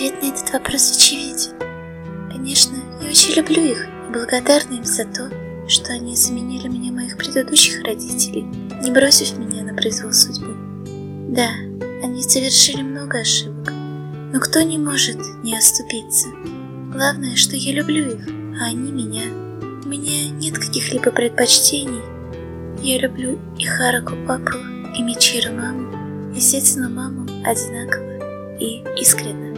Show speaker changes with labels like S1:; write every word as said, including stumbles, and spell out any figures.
S1: Ответ на этот вопрос очевиден. Конечно, я очень люблю их и благодарна им за то, что они заменили мне моих предыдущих родителей, не бросив меня на произвол судьбы. Да, они совершили много ошибок, но кто не может не оступиться? Главное, что я люблю их, а они меня. У меня нет каких-либо предпочтений. Я люблю и Харуку папу, и Мичиро маму, и Сетсуну маму одинаково и искренне.